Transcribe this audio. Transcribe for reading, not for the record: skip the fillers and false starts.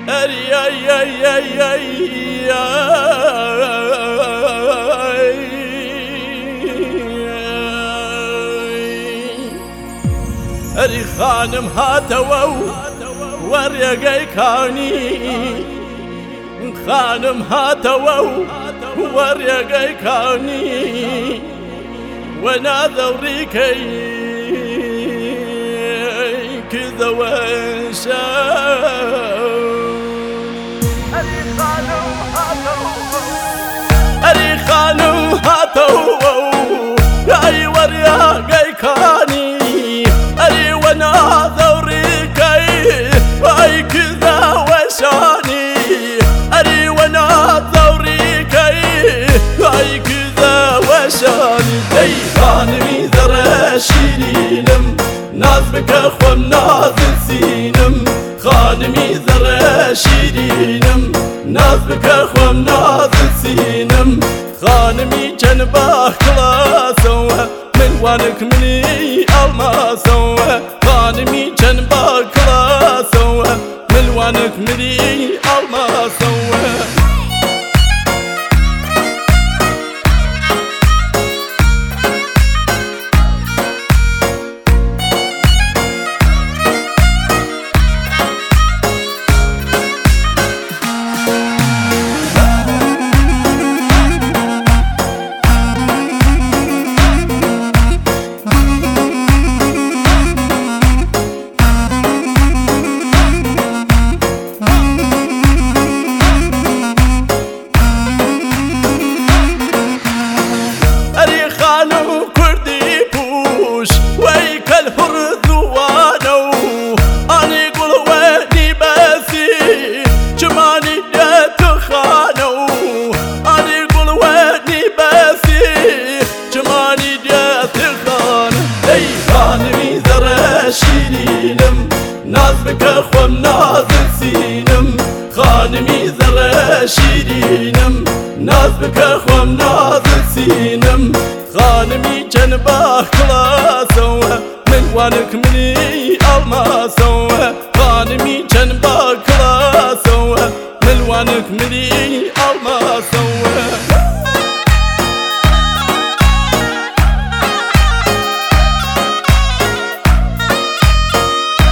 أري أي أي أي أي أري خانم هاتوا وريقي كاني خانم هاتوا وريقي كاني وانا ذوريكي كذا وانشان أري خانم هاتوا أي وريقي كاني أري وانا ذوريكي أي كذا وشاني أري وانا ذوريكي أي كذا وشاني أي خانمي ذراشينم ناز بك أخوم ناظر سينم خانمي ذراشينم ناز بك أخوم ناظر سينم خانمي جنبه كلاسوه من وانك مني الماسوه خانمي جنبه كلاسوه من وانك مني الماسوه شيرينم ناز بك أخوم ناظر سينم خانمي ذرة شيرينم ناز بك أخوم ناظر سينم خانمي جنبه كلاسوه من وانك مني الماسوه خانمي جنبه كلاسوه من وانك مني